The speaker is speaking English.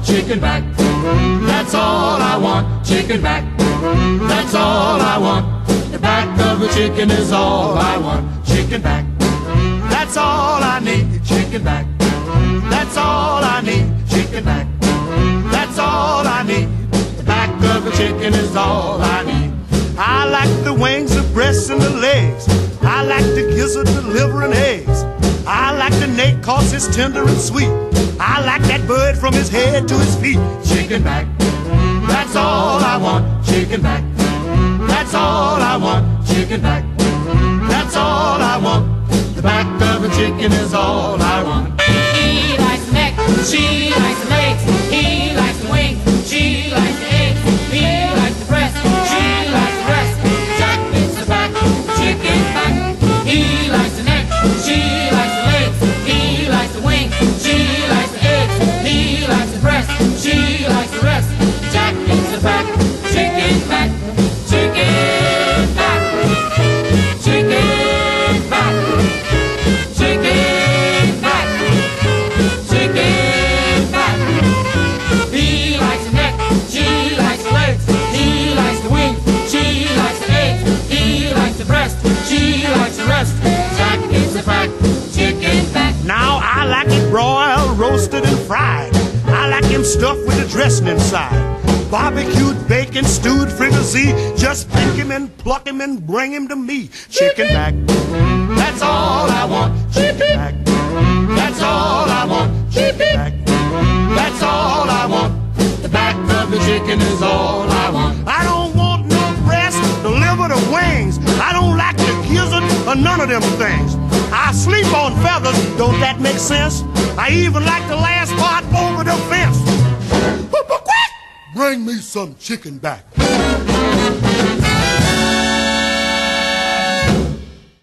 chicken back. That's all I want, chicken back. That's all I want. The back of the chicken is all I want, chicken back. That's all I need, chicken back. That's all I need, chicken back. That's all I need. The back of the chicken is all I need. I like the wings, the breasts, and the legs. I like the gizzard, the liver, and eggs. I like the neck 'cause it's tender and sweet. I like that bird from his head to his feet. Chicken back. That's all I want, chicken back. That's all I want, chicken back. That's all I want. The back of the chicken is all I want. He likes the neck, she likes the legs. He likes the wings, she likes the eggs. He likes the breast, she likes the breast. Jack gets the back, chicken back. He likes the neck, she likes the legs. He likes the wings, she likes the eggs. He likes the breast, she likes the rest. Jack gets the back, chicken back, chicken back, chicken back, chicken back, chicken back. He likes the neck, she likes the legs. He likes the wings, she likes the eggs. He likes the breast, she likes the rest. Jack gets the back, chicken back. Now I like it broiled, roasted, and fried. I like him stuffed with the dressing inside. Barbecued, bacon, stewed, fricassee. Just pick him and pluck him and bring him to me. Chicken back. That's all I want. Chicken back. That's all I want. Chicken back. That's all I want. The back of the chicken is all I want. I don't want no breast, the liver, the wings. I don't like the gizzard or none of them things. I sleep on feathers, don't that make sense? I even like the last part over the fence. Bring me some chicken back.